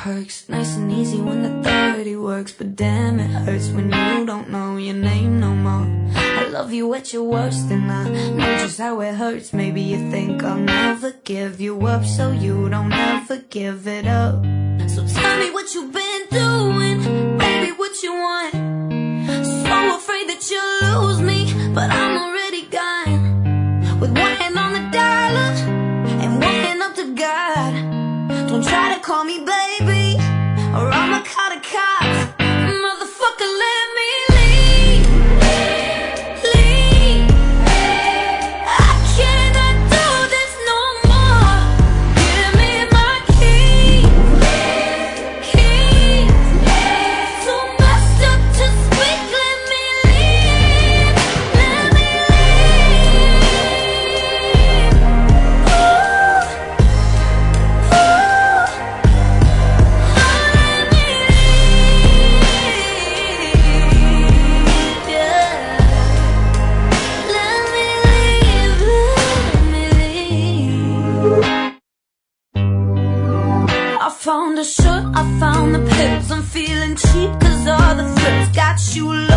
perks, nice and easy when the 30 works. But damn, it hurts when you don't know your name no more. I love you at your worst, and I know just how it hurts. Maybe you think I'll never give you up, so you don't ever give it up. So tell me what you've been doing, baby, what you want. So afraid that you'll lose me, but I'm already gone. With one hand on the dollar and one hand up to God. Don't try to call me baby, or I'ma call the cops. Motherfucker, let me leave. I cannot do this no more. Give me my keys. Too messed up to speak, let me leave. Let me leave. I found a shirt, I found the pills. I'm feeling cheap 'cause all the thrills got you